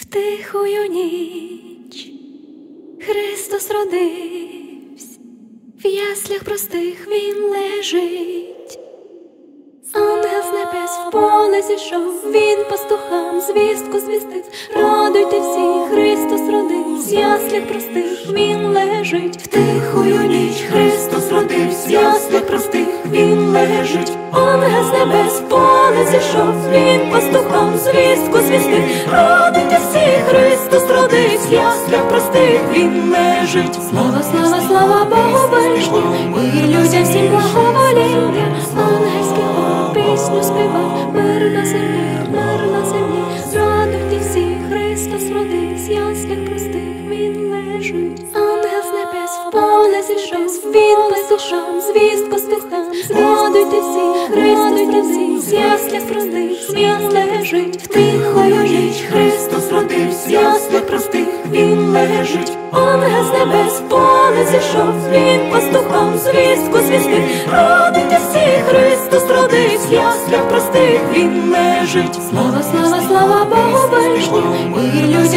В тихую ніч Христос родився, в яслях простих Він лежить. Ангел з небес в поле зійшов, Він пастухам звістку звістив: радуйте всі, Христос родився, в яслях простих Він лежить. В тихую ніч Христос родився, в яслях простих Він лежить. Ангел з небес в поле зійшов, Він пастухам звістку звістив: радуйте всі, Христос родився, в яслях простих Він лежить. Слава, слава, слава Богу Вишньому, і людям всім благовоління. Ангельський хор пісню співав: мир на землі, мир на землі. Радуйте всі, Христос родився, в яслях простих Він лежить. Ангел з небес в поле зійшов, Він пастухам звістку звістив: радуйте всі, радуйте всі, в яслях простих Він лежить. В тихою ніч Христос родився, в яслях простих Він лежить. Ангел з небес в поле зійшов, Він пастухам звістку звістив: радуйте всі, Христос родився, в яслях простих Він лежить. Слава, слава, слава Богу Вишньому, і людям